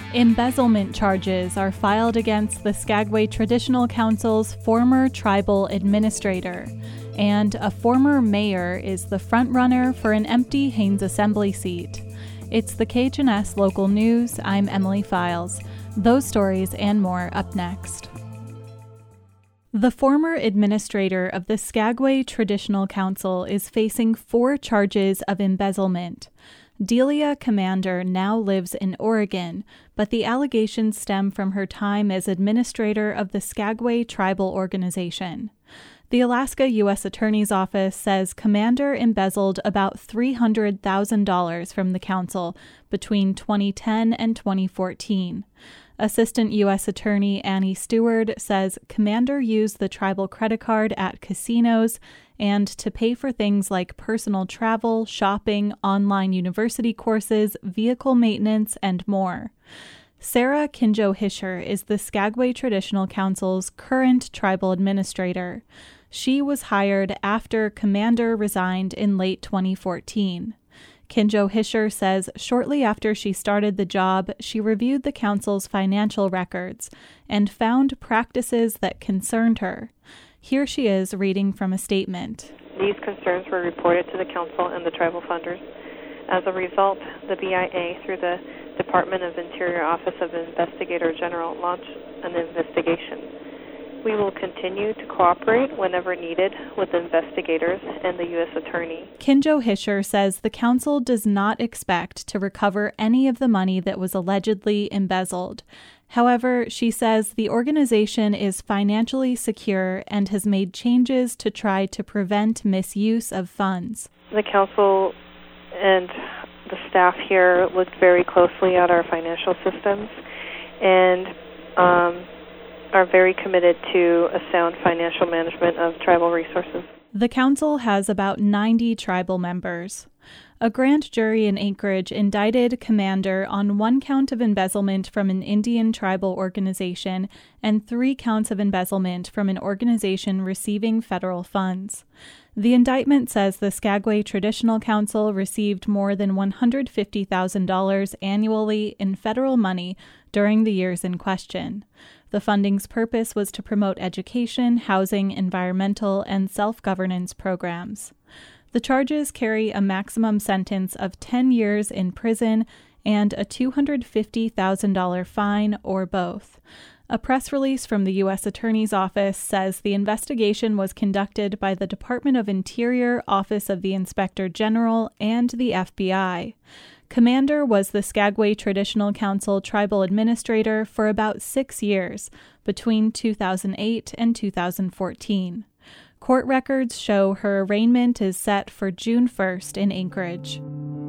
Embezzlement charges are filed against the Skagway Traditional Council's former tribal administrator, and a former mayor is the frontrunner for an empty Haines Assembly seat. It's the KHNS Local News. I'm Emily Files. Those stories and more up next. The former administrator of the Skagway Traditional Council is facing 4 charges of embezzlement. Delia Commander now lives in Oregon, but the allegations stem from her time as administrator of the Skagway Tribal Organization. The Alaska U.S. Attorney's Office says Commander embezzled about $300,000 from the council between 2010 and 2014. Assistant U.S. Attorney Annie Stewart says Commander used the tribal credit card at casinos and to pay for things like personal travel, shopping, online university courses, vehicle maintenance, and more. Sarah Kinjo-Hischer is the Skagway Traditional Council's current tribal administrator. She was hired after Commander resigned in late 2014. Kinjo-Hischer says shortly after she started the job, she reviewed the council's financial records and found practices that concerned her. Here she is reading from a statement. These concerns were reported to the council and the tribal funders. As a result, the BIA, through the Department of Interior Office of Investigator General, launched an investigation. We will continue to cooperate whenever needed with investigators and the U.S. Attorney. Kinjo-Hischer says the council does not expect to recover any of the money that was allegedly embezzled. However, she says the organization is financially secure and has made changes to try to prevent misuse of funds. The council and the staff here looked very closely at our financial systems and are very committed to a sound financial management of tribal resources. The council has about 90 tribal members. A grand jury in Anchorage indicted Commander on 1 count of embezzlement from an Indian tribal organization and 3 counts of embezzlement from an organization receiving federal funds. The indictment says the Skagway Traditional Council received more than $150,000 annually in federal money during the years in question. The funding's purpose was to promote education, housing, environmental, and self-governance programs. The charges carry a maximum sentence of 10 years in prison and a $250,000 fine or both. A press release from the U.S. Attorney's Office says the investigation was conducted by the Department of Interior, Office of the Inspector General, and the FBI. Commander was the Skagway Traditional Council tribal administrator for about 6 years, between 2008 and 2014. Court records show her arraignment is set for June 1st in Anchorage.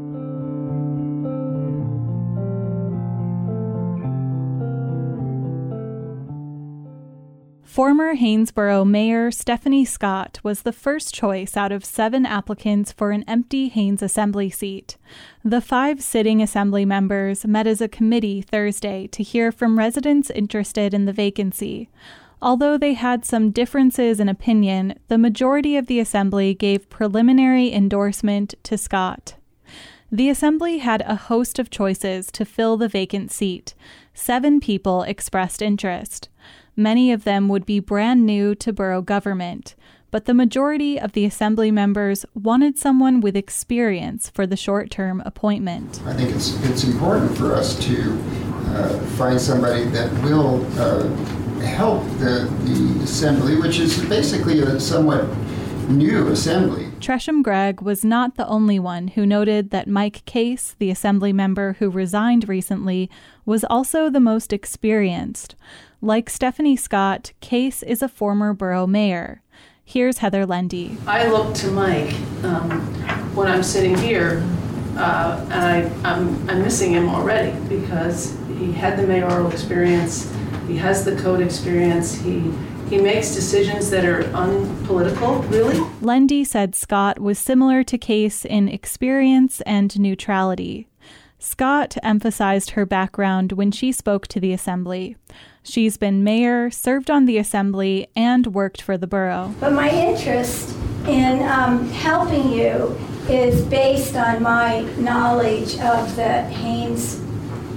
Former Haynesboro Mayor Stephanie Scott was the first choice out of 7 applicants for an empty Haines Assembly seat. The 5 sitting Assembly members met as a committee Thursday to hear from residents interested in the vacancy. Although they had some differences in opinion, the majority of the Assembly gave preliminary endorsement to Scott. The Assembly had a host of choices to fill the vacant seat. 7 people expressed interest. Many of them would be brand new to borough government, but the majority of the Assembly members wanted someone with experience for the short-term appointment. I think it's important for us to find somebody that will help the Assembly, which is basically a somewhat new Assembly. Tresham Gregg was not the only one who noted that Mike Case, the Assembly member who resigned recently, was also the most experienced. Like Stephanie Scott, Case is a former borough mayor. Here's Heather Lendy. I look to Mike when I'm sitting here, and I'm missing him already because he had the mayoral experience, he has the code experience, he makes decisions that are unpolitical, really. Lendy said Scott was similar to Case in experience and neutrality. Scott emphasized her background when she spoke to the Assembly. She's been mayor, served on the Assembly, and worked for the borough. But my interest in helping you is based on my knowledge of the Haines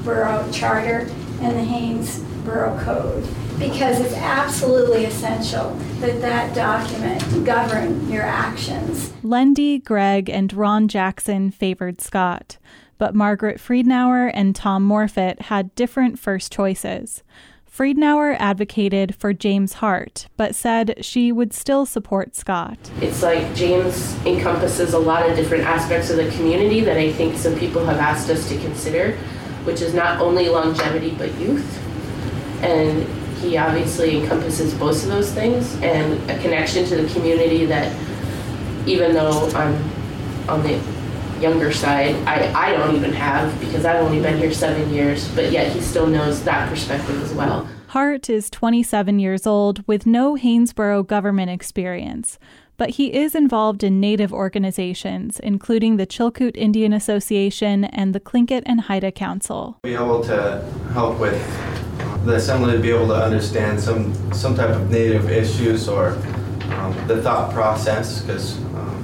Borough Charter and the Haines Borough Code, because it's absolutely essential that that document govern your actions. Lendy, Greg, and Ron Jackson favored Scott, but Margaret Friedenauer and Tom Morfitt had different first choices. Friedenauer advocated for James Hart, but said she would still support Scott. It's like James encompasses a lot of different aspects of the community that I think some people have asked us to consider, which is not only longevity but youth. And he obviously encompasses both of those things, and a connection to the community that, even though I'm on the younger side, I don't even have, because I've only been here 7 years, but yet he still knows that perspective as well. Hart is 27 years old with no Haynesboro government experience, but he is involved in Native organizations, including the Chilkoot Indian Association and the Tlingit and Haida Council. Be able to help with the assembly to be able to understand some type of Native issues or the thought process, because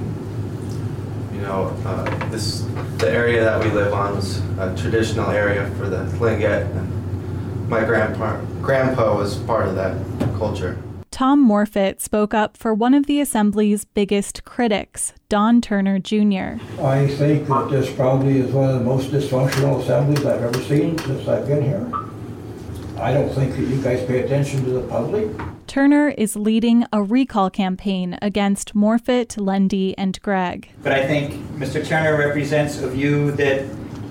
the area that we live on was a traditional area for the Tlingit, and my grandpa was part of that culture. Tom Morfitt spoke up for one of the Assembly's biggest critics, Don Turner Jr. I think that this probably is one of the most dysfunctional assemblies I've ever seen since I've been here. I don't think that you guys pay attention to the public. Turner is leading a recall campaign against Morfitt, Lendy, and Greg. But I think Mr. Turner represents a view that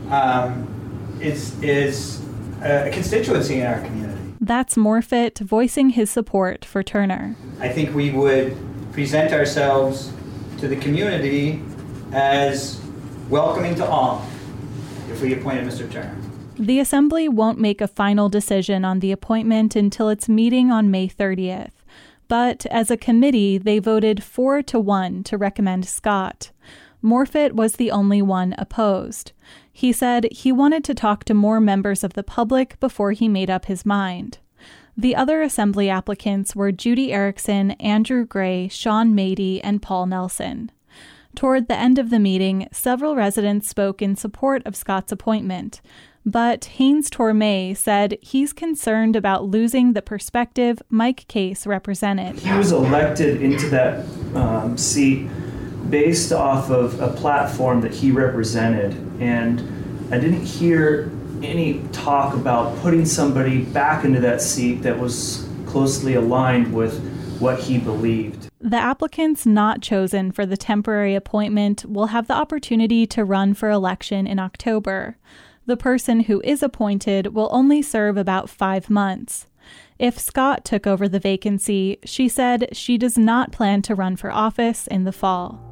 is a constituency in our community. That's Morfitt voicing his support for Turner. I think we would present ourselves to the community as welcoming to all if we appointed Mr. Turner. The Assembly won't make a final decision on the appointment until its meeting on May 30th. But as a committee, they voted 4-1 to recommend Scott. Morfitt was the only one opposed. He said he wanted to talk to more members of the public before he made up his mind. The other Assembly applicants were Judy Erickson, Andrew Gray, Sean Mady, and Paul Nelson. Toward the end of the meeting, several residents spoke in support of Scott's appointment. But Haynes Tormay said he's concerned about losing the perspective Mike Case represented. He was elected into that seat based off of a platform that he represented, and I didn't hear any talk about putting somebody back into that seat that was closely aligned with what he believed. The applicants not chosen for the temporary appointment will have the opportunity to run for election in October. The person who is appointed will only serve about 5 months. If Scott took over the vacancy, she said she does not plan to run for office in the fall.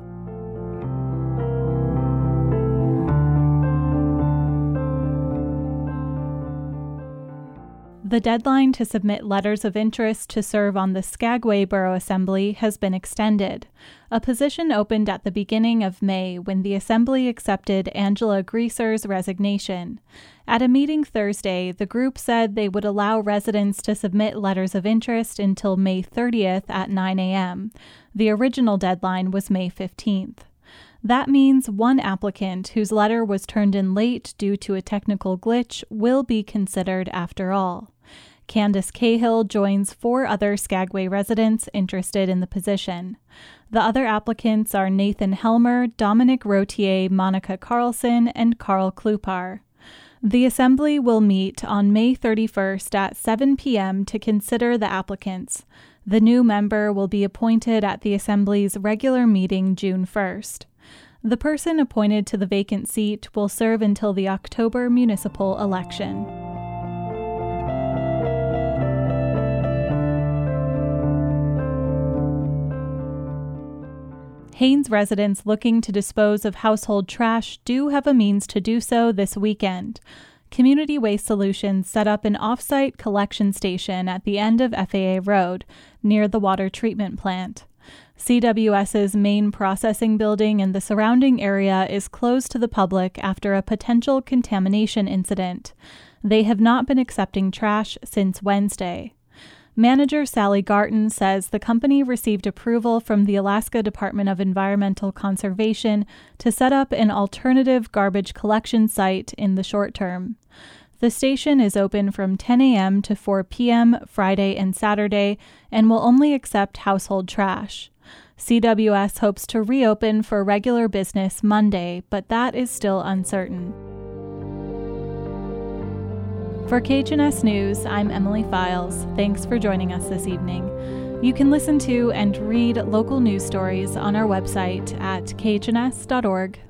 The deadline to submit letters of interest to serve on the Skagway Borough Assembly has been extended. A position opened at the beginning of May when the Assembly accepted Angela Greaser's resignation. At a meeting Thursday, the group said they would allow residents to submit letters of interest until May 30th at 9 a.m. The original deadline was May 15th. That means one applicant whose letter was turned in late due to a technical glitch will be considered after all. Candace Cahill joins 4 other Skagway residents interested in the position. The other applicants are Nathan Helmer, Dominic Rotier, Monica Carlson, and Carl Klupar. The Assembly will meet on May 31st at 7 p.m. to consider the applicants. The new member will be appointed at the Assembly's regular meeting June 1st. The person appointed to the vacant seat will serve until the October municipal election. Haines residents looking to dispose of household trash do have a means to do so this weekend. Community Waste Solutions set up an off-site collection station at the end of FAA Road, near the water treatment plant. CWS's main processing building in the surrounding area is closed to the public after a potential contamination incident. They have not been accepting trash since Wednesday. Manager Sally Garton says the company received approval from the Alaska Department of Environmental Conservation to set up an alternative garbage collection site in the short term. The station is open from 10 a.m. to 4 p.m. Friday and Saturday and will only accept household trash. CWS hopes to reopen for regular business Monday, but that is still uncertain. For KHNS News, I'm Emily Files. Thanks for joining us this evening. You can listen to and read local news stories on our website at khns.org.